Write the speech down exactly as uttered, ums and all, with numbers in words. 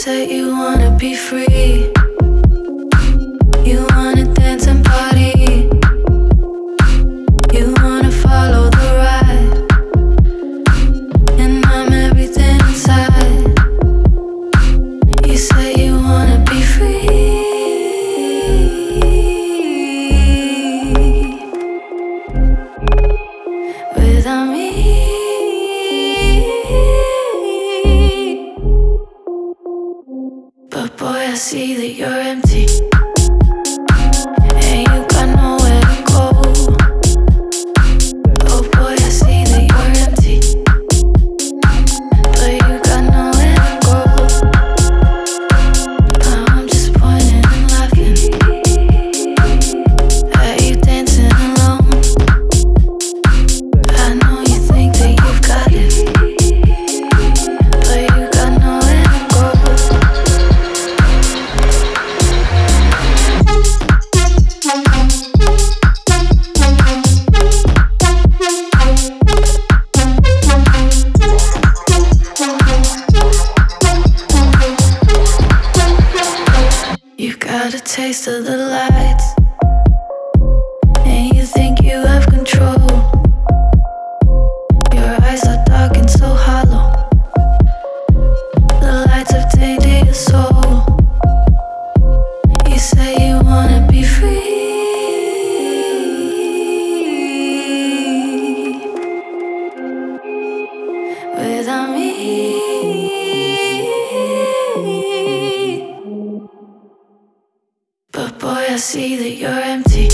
say you wanna be free. You wanna dance and party. You wanna follow the ride. And I'm everything inside. You say you wanna be free. Without me. But boy, I see that you're empty. And you got nowhere to go. Oh boy, I see that you're empty. But you got nowhere to go. Now I'm just pointing and laughing at you dancing alone. I know you think that you've got it, but you got nowhere to go. You got a taste of the lights, and you think you have control. Your eyes are dark and so hollow. The lights have tainted your soul. You say you wanna be free. Without me. But boy, I see that you're empty.